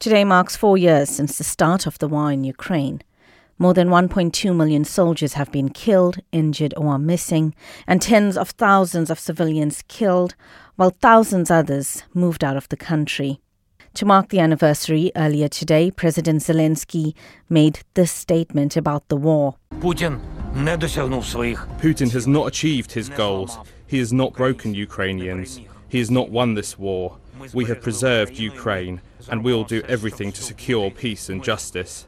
Today marks 4 years since the start of the war in Ukraine. More than 1.2 million soldiers have been killed, injured or are missing, and tens of thousands of civilians killed, while thousands others moved out of the country. To mark the anniversary, earlier today, President Zelensky made this statement about the war. Putin has not achieved his goals. He has not broken Ukrainians. He has not won this war. We have preserved Ukraine, and we will do everything to secure peace and justice.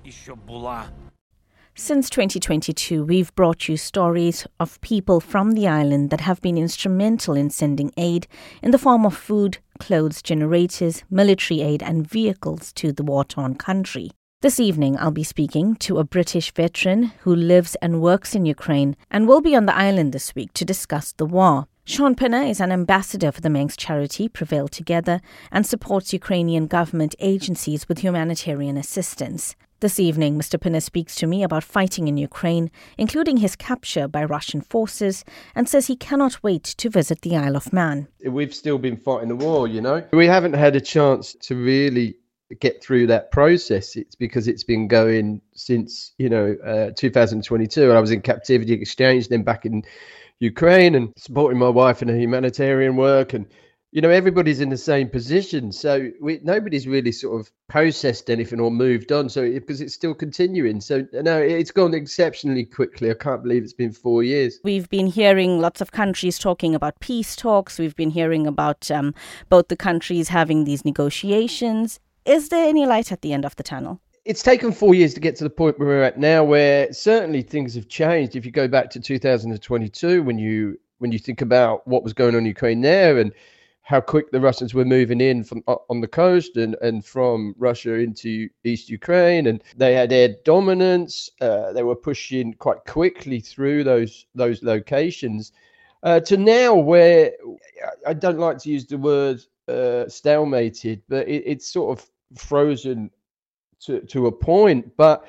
Since 2022, we've brought you stories of people from the island that have been instrumental in sending aid in the form of food, clothes, generators, military aid and vehicles to the war-torn country. This evening, I'll be speaking to a British veteran who lives and works in Ukraine and will be on the island this week to discuss the war. Sean Pinner is an ambassador for the Manx charity Prevail Together and supports Ukrainian government agencies with humanitarian assistance. This evening, Mr. Pinner speaks to me about fighting in Ukraine, including his capture by Russian forces, and says he cannot wait to visit the Isle of Man. We've still been fighting the war, you know. We haven't had a chance to really get through that process. It's because it's been going since, 2022. I was in captivity exchange, then back in Ukraine and supporting my wife in her humanitarian work, and everybody's in the same position, so nobody's really sort of processed anything or moved on, because it's still continuing. So no, it's gone exceptionally quickly. I can't believe it's been 4 years. We've been hearing lots of countries talking about peace talks. We've been hearing about both the countries having these negotiations. Is there any light at the end of the tunnel? It's taken 4 years to get to the point where we're at now, where certainly things have changed. If you go back to 2022, when you think about what was going on in Ukraine there and how quick the Russians were moving in from on the coast and from Russia into East Ukraine, and they had air dominance. They were pushing quite quickly through those locations to now where I don't like to use the word stalemated, but it's sort of frozen to a point. But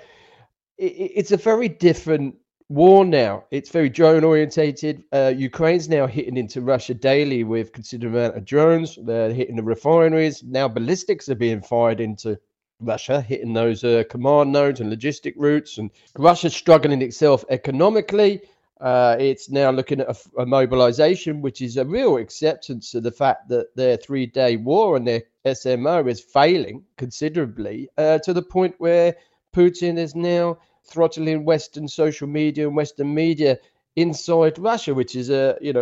it's a very different war now. It's very drone orientated. Ukraine's now hitting into Russia daily with considerable amount of drones. They're hitting the refineries. Now ballistics are being fired into Russia, hitting those command nodes and logistic routes. And Russia's struggling itself economically. It's now looking at a mobilization, which is a real acceptance of the fact that their 3-day war and their SMO is failing considerably, to the point where Putin is now throttling Western social media and Western media inside Russia, which is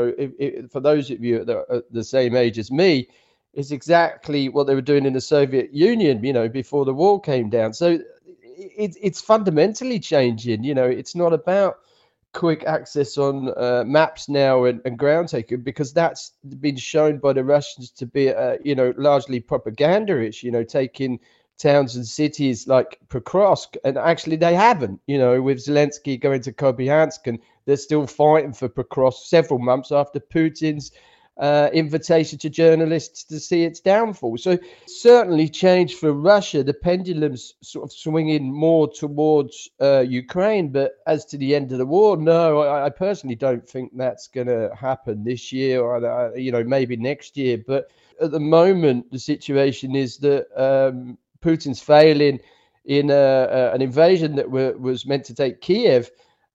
for those of you that are the same age as me, is exactly what they were doing in the Soviet Union, before the wall came down. So it's fundamentally changing. It's not about quick access on maps now and ground taking, because that's been shown by the Russians to be largely propaganda-ish, taking towns and cities like Pokrovsk, and actually they haven't, with Zelensky going to Kupiansk, and they're still fighting for Pokrovsk several months after Putin's invitation to journalists to see its downfall. So certainly changed for Russia. The pendulum's sort of swinging more towards Ukraine, but as to the end of the war, no, I personally don't think that's going to happen this year, or maybe next year. But at the moment, the situation is that Putin's failing in an invasion that was meant to take Kiev,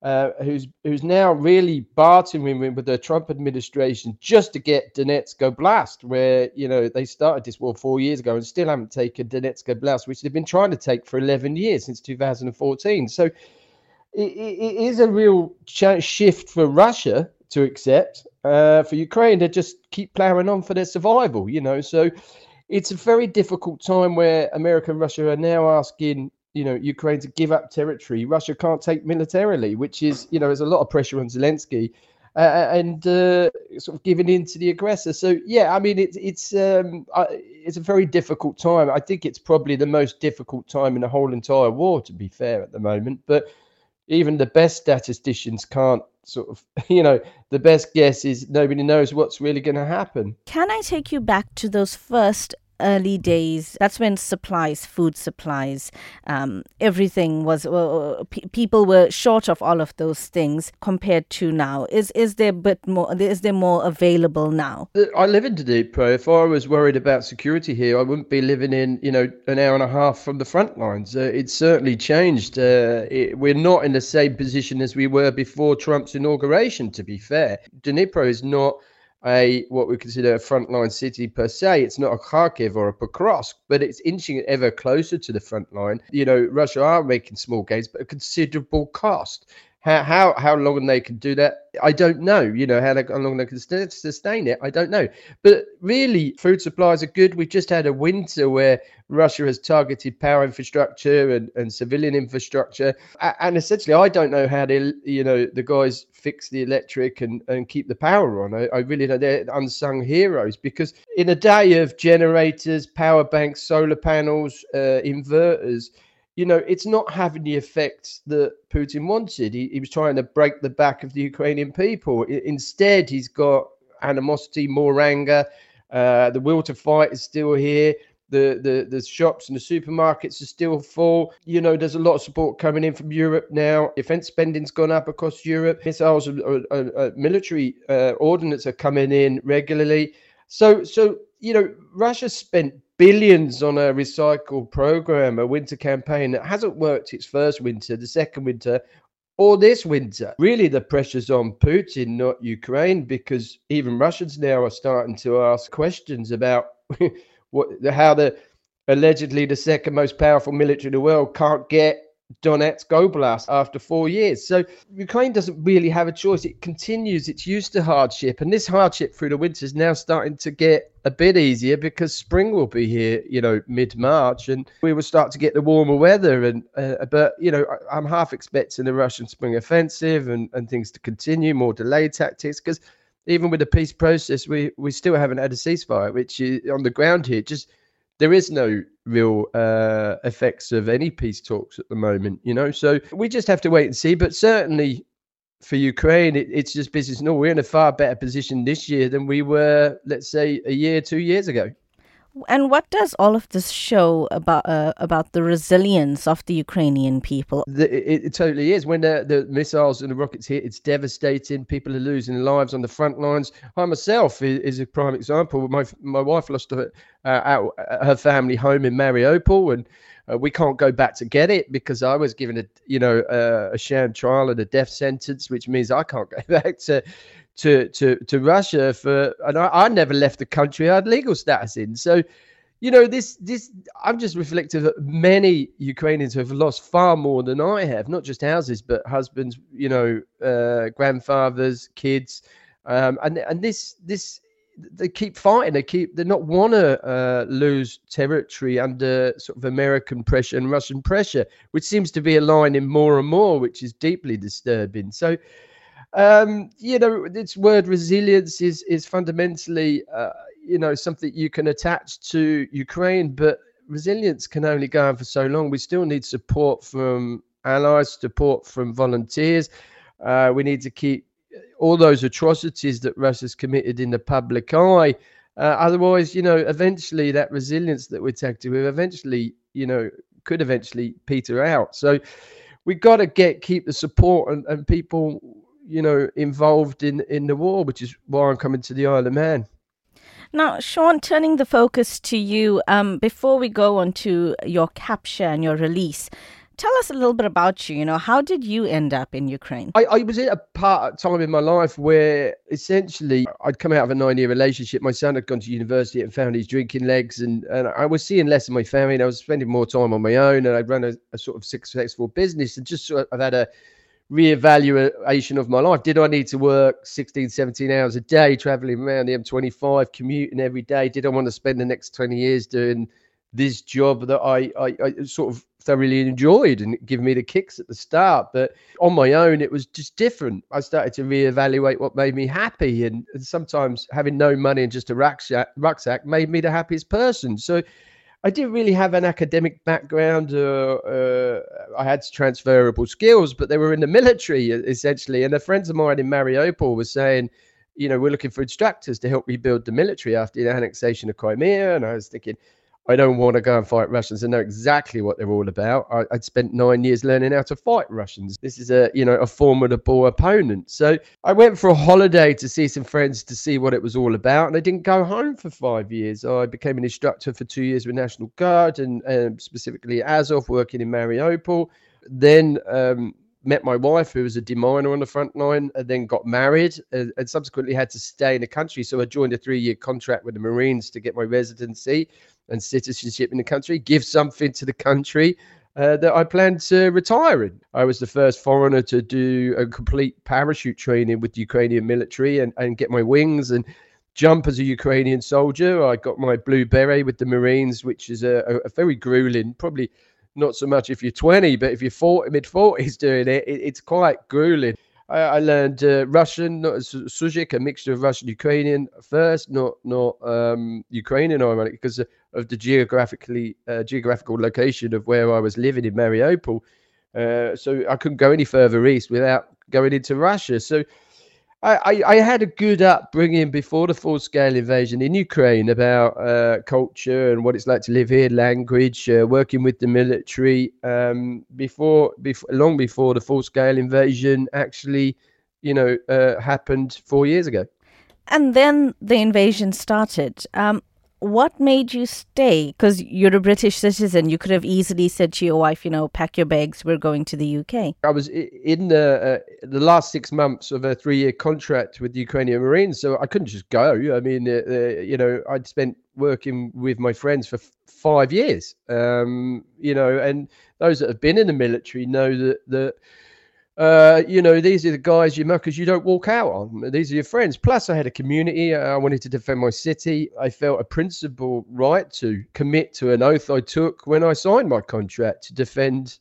who's now really bartering with the Trump administration just to get Donetsk Oblast, where they started this war 4 years ago and still haven't taken Donetsk Oblast, which they've been trying to take for 11 years, since 2014. So it is a real shift for Russia to accept, for Ukraine to just keep plowing on for their survival. So it's a very difficult time where America and Russia are now asking, Ukraine to give up territory Russia can't take militarily, which is, there's a lot of pressure on Zelensky and sort of giving in to the aggressor. So, yeah, I mean, it's a very difficult time. I think it's probably the most difficult time in the whole entire war, to be fair, at the moment. But even the best statisticians can't sort of, the best guess is nobody knows what's really going to happen. Can I take you back to those first early days, that's when food supplies, everything was, people were short of all of those things compared to now. Is there a bit more, is there more available now? I live in Dnipro. If I was worried about security here, I wouldn't be living in, an hour and a half from the front lines. It's certainly changed. We're not in the same position as we were before Trump's inauguration, to be fair. Dnipro is not what we consider a frontline city per se. It's not a Kharkiv or a Pokrovsk, but it's inching ever closer to the front line. Russia are making small gains, but a considerable cost. How long they can do that, I don't know. How long they can sustain it, I don't know. But really, food supplies are good. We've just had a winter where Russia has targeted power infrastructure and civilian infrastructure. And essentially, I don't know how the guys fix the electric and keep the power on. I really know they're unsung heroes, because in a day of generators, power banks, solar panels, inverters, it's not having the effects that Putin wanted. He was trying to break the back of the Ukrainian people. Instead, he's got animosity, more anger. The will to fight is still here. The shops and the supermarkets are still full. There's a lot of support coming in from Europe now. Defense spending's gone up across Europe. Missiles, military ordnance are coming in regularly. So Russia spent billions on a recycle program, a winter campaign that hasn't worked its first winter, the second winter, or this winter. Really, the pressure's on Putin, not Ukraine, because even Russians now are starting to ask questions about how the allegedly the second most powerful military in the world can't get Donetsk Oblast after 4 years. So Ukraine doesn't really have a choice. It continues. It's used to hardship, and this hardship through the winter is now starting to get a bit easier, because spring will be here, mid-March, and we will start to get the warmer weather. But I'm half expecting the Russian spring offensive and things to continue, more delayed tactics, because even with the peace process, we still haven't had a ceasefire, which is on the ground here. There is no real effects of any peace talks at the moment, so we just have to wait and see. But certainly for Ukraine, it's just business. No, we're in a far better position this year than we were, let's say, a year, 2 years ago. And what does all of this show about the resilience of the Ukrainian people? It totally is. When the missiles and the rockets hit, it's devastating. People are losing lives on the front lines. I myself is a prime example. My wife lost her family home in Mariupol, and we can't go back to get it because I was given a sham trial and a death sentence, which means I can't go back to Russia and I never left the country I had legal status in. So, this I'm just reflective that many Ukrainians have lost far more than I have, not just houses, but husbands, grandfathers, kids. And this they keep fighting. They not want to lose territory under sort of American pressure and Russian pressure, which seems to be aligning more and more, which is deeply disturbing. So, this word resilience is fundamentally, something you can attach to Ukraine, but resilience can only go on for so long. We still need support from allies, support from volunteers. We need to keep all those atrocities that Russia's committed in the public eye. Otherwise, eventually that resilience that we're taking with could eventually peter out. So we've got to keep the support and people, involved in the war, which is why I'm coming to the Isle of Man. Now, Sean, turning the focus to you, before we go on to your capture and your release, tell us a little bit about you. How did you end up in Ukraine? I was at a time in my life where essentially I'd come out of a 9-year relationship. My son had gone to university and found his drinking legs, and I was seeing less of my family, and I was spending more time on my own, and I'd run a sort of successful business, and just sort of had a reevaluation of my life. Did I need to work 16, 17 hours a day, traveling around the M25, commuting every day? Did I want to spend the next 20 years doing this job that I sort of thoroughly enjoyed and give me the kicks at the start? But on my own, it was just different. I started to reevaluate what made me happy, and sometimes having no money and just a rucksack made me the happiest person. So I didn't really have an academic background. I had transferable skills, but they were in the military essentially. And the friends of mine in Mariupol were saying, we're looking for instructors to help rebuild the military after the annexation of Crimea. And I was thinking, I don't want to go and fight Russians. I know exactly what they're all about. I'd spent 9 years learning how to fight Russians. This is a formidable opponent. So I went for a holiday to see some friends to see what it was all about. And I didn't go home for 5 years. I became an instructor for 2 years with National Guard and specifically Azov, working in Mariupol. Then met my wife, who was a deminer on the front line, and then got married and subsequently had to stay in the country. So I joined a 3-year contract with the Marines to get my residency and citizenship in the country, give something to the country that I planned to retire in. I was the first foreigner to do a complete parachute training with the Ukrainian military and get my wings and jump as a Ukrainian soldier. I got my blue beret with the Marines, which is a very grueling, probably not so much if you're 20, but if you're mid-40s doing it, it's quite grueling. I learned Russian, not Suzyk, a mixture of Russian Ukrainian first, not Ukrainian, ironically, because of the geographical location of where I was living in Mariupol. So I couldn't go any further east without going into Russia. So I had a good upbringing before the full-scale invasion in Ukraine about culture and what it's like to live here, language, working with the military. Long before the full-scale invasion actually, happened 4 years ago. And then the invasion started. What made you stay? Because you're a British citizen. You could have easily said to your wife, pack your bags, we're going to the UK. I was in the last 6 months of a 3-year contract with the Ukrainian Marines, so I couldn't just go. I mean, I'd spent working with my friends for 5 years, and those that have been in the military know that these are the guys, muckers, you don't walk out on. These are your friends. Plus, I had a community. I wanted to defend my city. I felt a principal right to commit to an oath I took when I signed my contract to defend,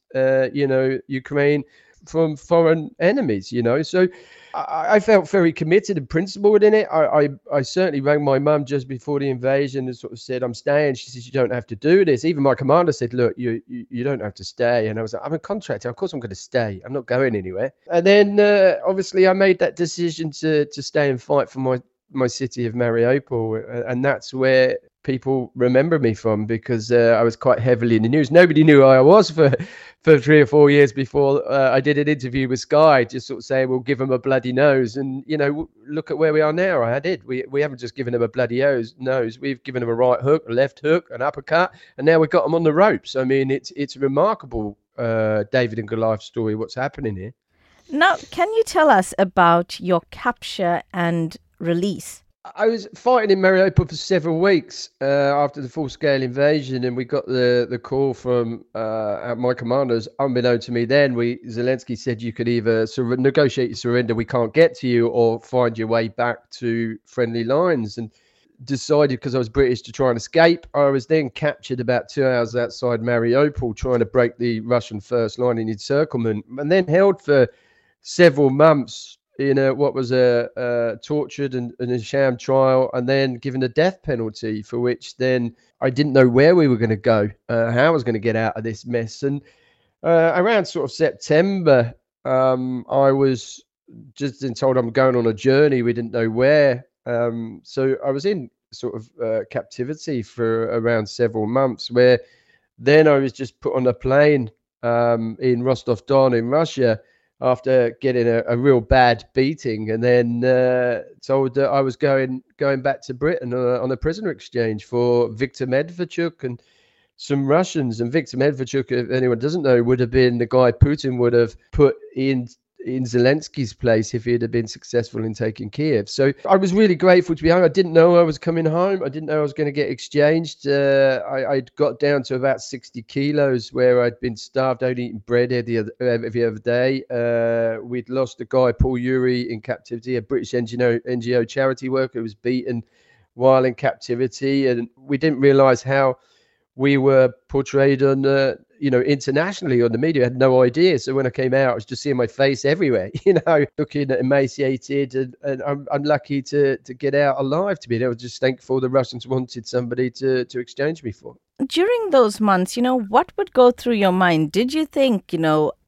Ukraine from foreign enemies, So I felt very committed and principled in it. I certainly rang my mum just before the invasion and sort of said, I'm staying. She says, you don't have to do this. Even my commander said, look, you don't have to stay. And I was like, I'm a contractor. Of course I'm going to stay. I'm not going anywhere. And then obviously I made that decision to stay and fight for my city of Mariupol. And that's where people remember me from, because I was quite heavily in the news. Nobody knew who I was for 3 or 4 years before I did an interview with Sky, just sort of saying, we'll give them a bloody nose. And, look at where we are now. I did. We haven't just given them a bloody nose. We've given them a right hook, a left hook, an uppercut, and now we've got them on the ropes. I mean, it's a remarkable David and Goliath story, what's happening here. Now, can you tell us about your capture and release? I was fighting in Mariupol for several weeks after the full-scale invasion, and we got the call from my commanders. Unbeknown to me then, Zelensky said you could either negotiate your surrender, we can't get to you, or find your way back to friendly lines. And decided, because I was British, to try and escape. I was then captured about 2 hours outside Mariupol, trying to break the Russian first line in encirclement, and then held for several months in what was a tortured and a sham trial, and then given a death penalty, for which then I didn't know where we were going to go, how I was going to get out of this mess. And around sort of September, I was just been told I'm going on a journey. We didn't know where. So I was in sort of captivity for around several months, where then I was just put on a plane in Rostov-Don in Russia, after getting a real bad beating, and then told that I was going back to Britain on a prisoner exchange for Viktor Medvedchuk and some Russians. And Viktor Medvedchuk, if anyone doesn't know, would have been the guy Putin would have put in Zelensky's place if he had been successful in taking Kiev. So I was really grateful to be home. I didn't know I was coming home. I didn't know I was going to get exchanged. I'd got down to about 60 kilos, where I'd been starved, only eating bread every other day. We'd lost a guy, Paul Urey, in captivity, a British NGO charity worker who was beaten while in captivity. And we didn't realise how we were portrayed on internationally on the media. I had no idea. So when I came out, I was just seeing my face everywhere, looking emaciated, and I'm lucky to get out alive, to be able to just thankful the Russians wanted somebody to exchange me for. During those months, what would go through your mind? Did you think,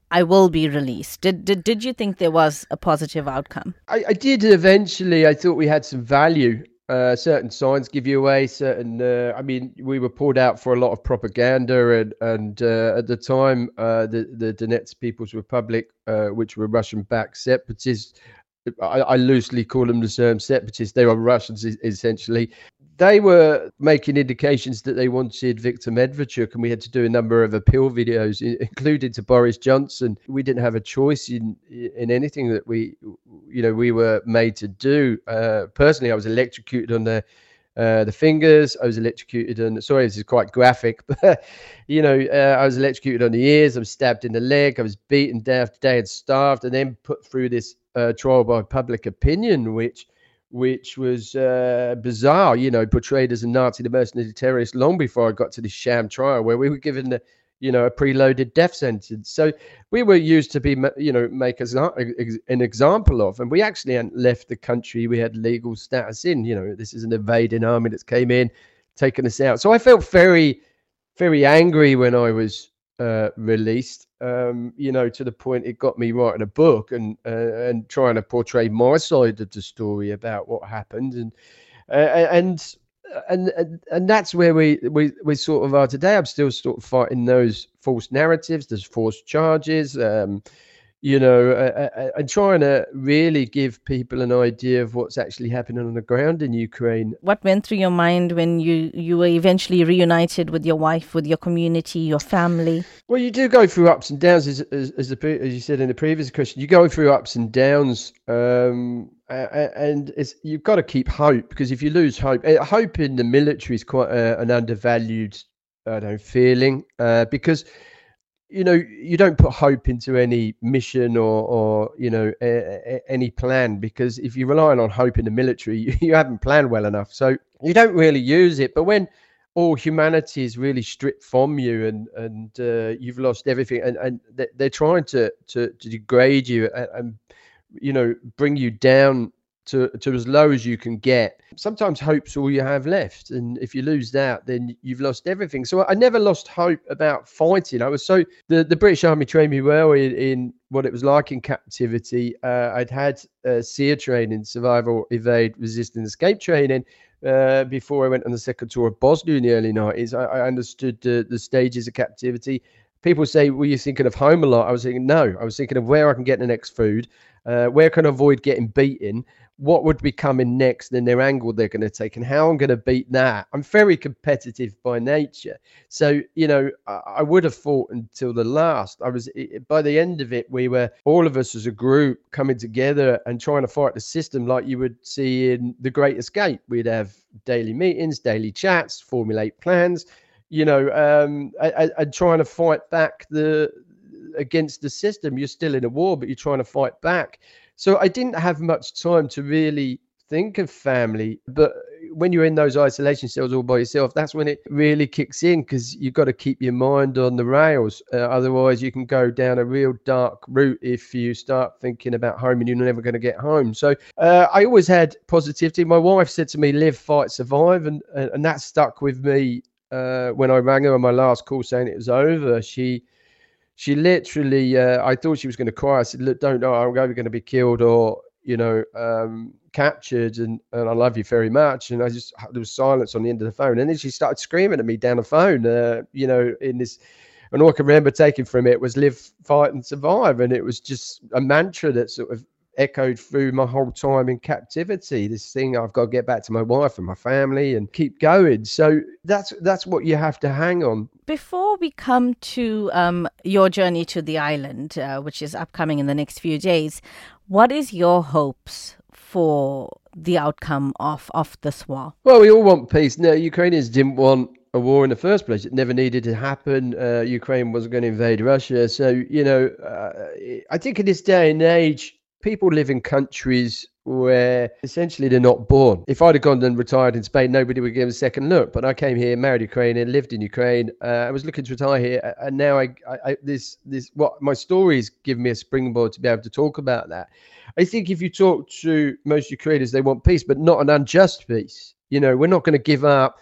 I will be released. Did you think there was a positive outcome? I did eventually. I thought we had some value. Certain signs give you away. I mean, we were pulled out for a lot of propaganda, and at the time, the Donetsk People's Republic, which were Russian-backed separatists, I loosely call them the term separatists. They were Russians essentially. They were making indications that they wanted Viktor Medvedchuk, and we had to do a number of appeal videos, including to Boris Johnson. We didn't have a choice in anything that we were made to do. Personally, I was electrocuted on the fingers. I was electrocuted on. Sorry, this is quite graphic, but I was electrocuted on the ears. I was stabbed in the leg. I was beaten day after day and starved, and then put through this trial by public opinion, which was bizarre, portrayed as a Nazi, the mercenary terrorist, long before I got to this sham trial where we were given a preloaded death sentence. So we were used to be, make us an example of, and we actually hadn't left the country. We had legal status in, this is an invading army that's came in, taken us out. So I felt very, very angry when I was released, to the point it got me writing a book and trying to portray my side of the story about what happened, and that's where we sort of are today. I'm still sort of fighting those false narratives, those false charges, and trying to really give people an idea of what's actually happening on the ground in Ukraine. What went through your mind when you were eventually reunited with your wife, with your community, your family? Well, you do go through ups and downs, as you said in the previous question. You go through ups and downs, and you've got to keep hope, because if you lose hope in the military is quite an undervalued, feeling, because you don't put hope into any mission or any plan, because if you're relying on hope in the military, you haven't planned well enough. So you don't really use it. But when all humanity is really stripped from you and you've lost everything, and they're trying to degrade you and bring you down to as low as you can get. Sometimes hope's all you have left, and if you lose that, then you've lost everything. So I never lost hope about fighting. The British Army trained me well in what it was like in captivity. I'd had SERE training, survival, evade, resist, and escape training, before I went on the second tour of Bosnia in the early 90s. I understood the stages of captivity. People say, were you thinking of home a lot? I was thinking, no. I was thinking of where I can get the next food, where can I avoid getting beaten, what would be coming next, and their angle they're going to take, and how I'm going to beat that. I'm very competitive by nature. So, I would have fought until the last. By the end of it, we were, all of us as a group, coming together and trying to fight the system like you would see in The Great Escape. We'd have daily meetings, daily chats, formulate plans, and trying to fight back against the system. You're still in a war, but you're trying to fight back. So I didn't have much time to really think of family. But when you're in those isolation cells all by yourself, that's when it really kicks in, because you've got to keep your mind on the rails. Otherwise, you can go down a real dark route if you start thinking about home and you're never going to get home. So I always had positivity. My wife said to me, live, fight, survive. And that stuck with me when I rang her on my last call saying it was over. She literally, I thought she was going to cry. I said, look, don't know, I'm either going to be killed or, captured, and I love you very much. And there was silence on the end of the phone. And then she started screaming at me down the phone, in this, and all I can remember taking from it was live, fight and survive. And it was just a mantra that sort of echoed through my whole time in captivity. This thing, I've got to get back to my wife and my family and keep going. So that's what you have to hang on. Before we come to your journey to the island, which is upcoming in the next few days, what is your hopes for the outcome of this war? Well, we all want peace. No, Ukrainians didn't want a war in the first place. It never needed to happen. Ukraine wasn't going to invade Russia. So, I think in this day and age, people live in countries where essentially they're not born. If I'd have gone and retired in Spain, nobody would give a second look. But I came here, married Ukrainian, lived in Ukraine. I was looking to retire here, and now what my stories give me a springboard to be able to talk about that. I think if you talk to most Ukrainians, they want peace, but not an unjust peace. We're not going to give up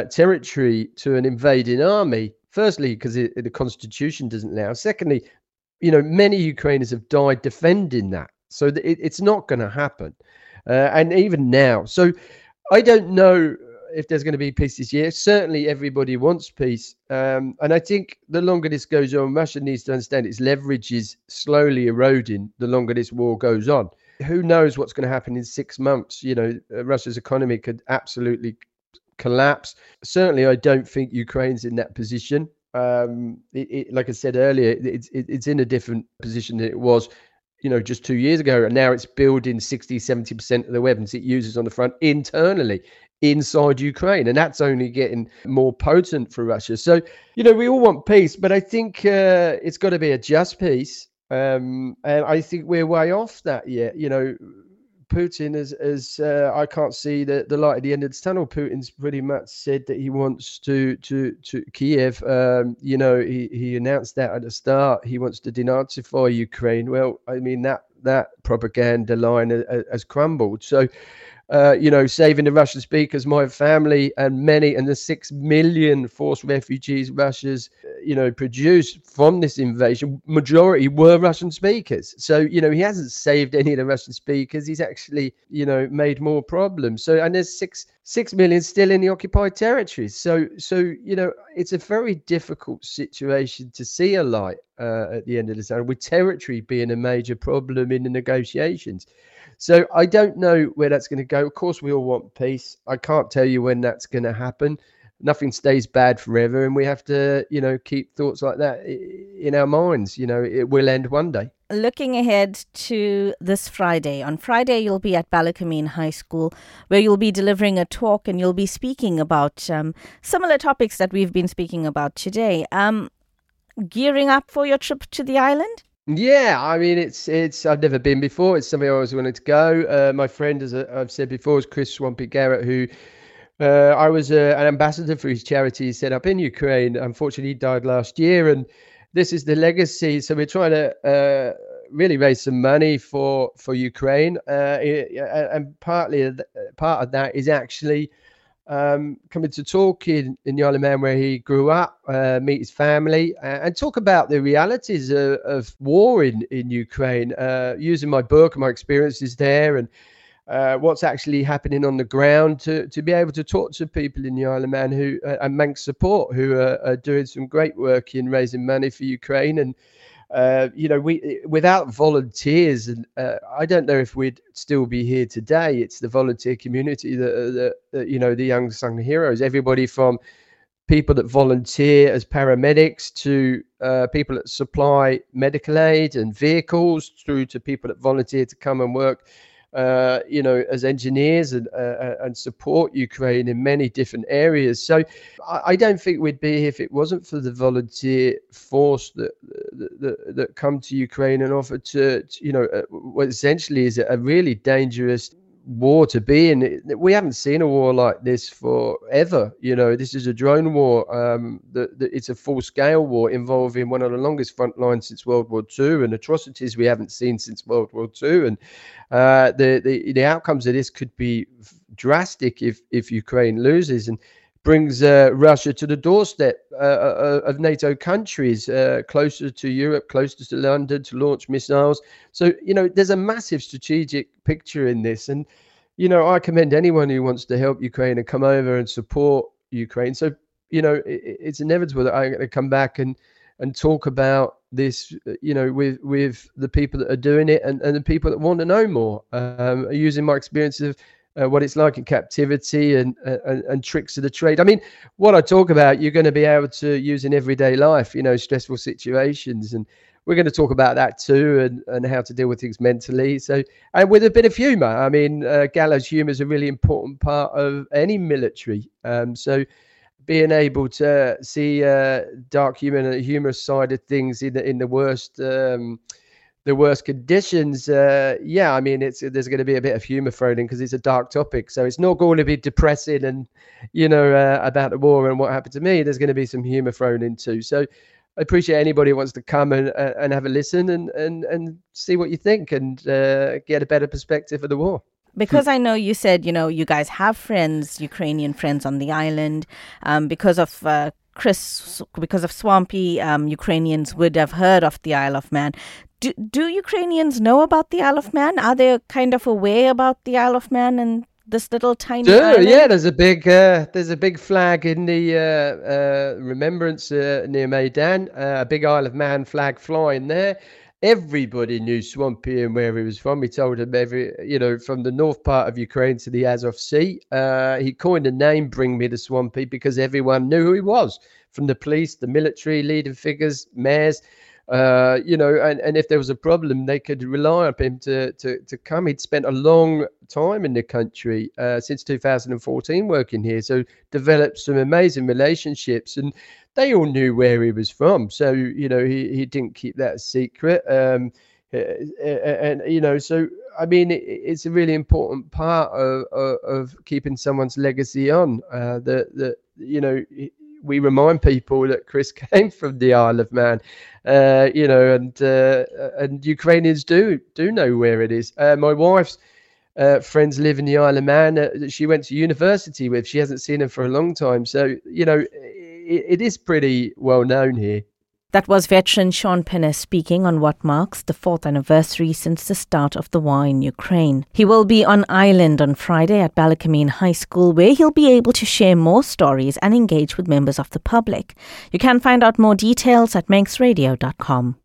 territory to an invading army. Firstly, because the constitution doesn't allow. Secondly, many Ukrainians have died defending that. So it's not going to happen. And even now. So I don't know if there's going to be peace this year. Certainly everybody wants peace. And I think the longer this goes on, Russia needs to understand its leverage is slowly eroding the longer this war goes on. Who knows what's going to happen in 6 months? Russia's economy could absolutely collapse. Certainly, I don't think Ukraine's in that position. Like I said earlier, it's in a different position than it was, just 2 years ago. And now it's building 60-70% of the weapons it uses on the front internally inside Ukraine. And that's only getting more potent for Russia. So, we all want peace, but I think it's got to be a just peace. And I think we're way off that yet. Putin as I can't see the light at the end of the tunnel. Putin's pretty much said that he wants to Kiev. He announced that at the start. He wants to denazify Ukraine. Well, I mean that propaganda line has crumbled. So, saving the Russian speakers, my family and the 6 million forced refugees Russia's, produced from this invasion, majority were Russian speakers. So, he hasn't saved any of the Russian speakers. He's actually, made more problems. So, and there's 6 million still in the occupied territories. So, it's a very difficult situation to see a light at the end of the tunnel, with territory being a major problem in the negotiations. So I don't know where that's going to go. Of course, we all want peace. I can't tell you when that's going to happen. Nothing stays bad forever, and we have to, keep thoughts like that in our minds. It will end one day. Looking ahead to this Friday. On Friday, you'll be at Balakameen High School, where you'll be delivering a talk, and you'll be speaking about similar topics that we've been speaking about today. Gearing up for your trip to the island? Yeah, I mean, it's I've never been before. It's something I always wanted to go. My friend, as I've said before, is Chris Swampy Garrett, who I was an ambassador for his charity he set up in Ukraine. Unfortunately, he died last year, and this is the legacy. So we're trying to really raise some money for Ukraine, and part of that is actually coming to talk in the Isle of Man where he grew up, meet his family, and talk about the realities of war in Ukraine, using my book and my experiences there, and what's actually happening on the ground, to be able to talk to people in the Isle of Man who and Manx Support, who are doing some great work in raising money for Ukraine. And we without volunteers, and I don't know if we'd still be here today. It's the volunteer community that the unsung heroes, everybody from people that volunteer as paramedics to people that supply medical aid and vehicles, through to people that volunteer to come and work as engineers and support Ukraine in many different areas. So I don't think we'd be here if it wasn't for the volunteer force that come to Ukraine and offer to what essentially is a really dangerous war to be in. We haven't seen a war like this forever. This is a drone war. It's a full-scale war involving one of the longest front lines since World War II, and atrocities we haven't seen since World War II. And the outcomes of this could be drastic if Ukraine loses, and brings Russia to the doorstep of NATO countries, closer to Europe, closer to London, to launch missiles. So, there's a massive strategic picture in this. And, I commend anyone who wants to help Ukraine and come over and support Ukraine. So, it's inevitable that I'm going to come back and talk about this, with the people that are doing it, and the people that want to know more, using my experience of what it's like in captivity and tricks of the trade. I mean, what I talk about, you're going to be able to use in everyday life, stressful situations. And we're going to talk about that too, and how to deal with things mentally. So, and with a bit of humor. I mean, gallows humor is a really important part of any military. So being able to see dark humor and the humorous side of things in the worst conditions, there's going to be a bit of humor thrown in, because it's a dark topic. So it's not going to be depressing and about the war and what happened to me. There's going to be some humor thrown in too. So I appreciate anybody who wants to come and have a listen and see what you think, and get a better perspective of the war. Because I know you said, you guys have friends, Ukrainian friends on the island, because of Chris, because of Swampy, Ukrainians would have heard of the Isle of Man. Do Ukrainians know about the Isle of Man? Are they kind of aware about the Isle of Man and this little tiny island? Yeah, there's a big flag in the remembrance near Maidan, a big Isle of Man flag flying there. Everybody knew Swampy and where he was from. He told him from the north part of Ukraine to the Azov Sea. He coined the name "Bring Me to Swampy" because everyone knew who he was, from the police, the military, leading figures, mayors. And if there was a problem, they could rely on him to come. He'd spent a long time in the country since 2014 working here, so developed some amazing relationships, and they all knew where he was from. So he didn't keep that a secret. So I mean, it's a really important part of keeping someone's legacy on. We remind people that Chris came from the Isle of Man, and Ukrainians do know where it is. My wife's friends live in the Isle of Man that she went to university with. She hasn't seen them for a long time. So, it is pretty well known here. That was veteran Sean Penner speaking on what marks the 4th anniversary since the start of the war in Ukraine. He will be on island on Friday at Balakameen High School, where he'll be able to share more stories and engage with members of the public. You can find out more details at manxradio.com.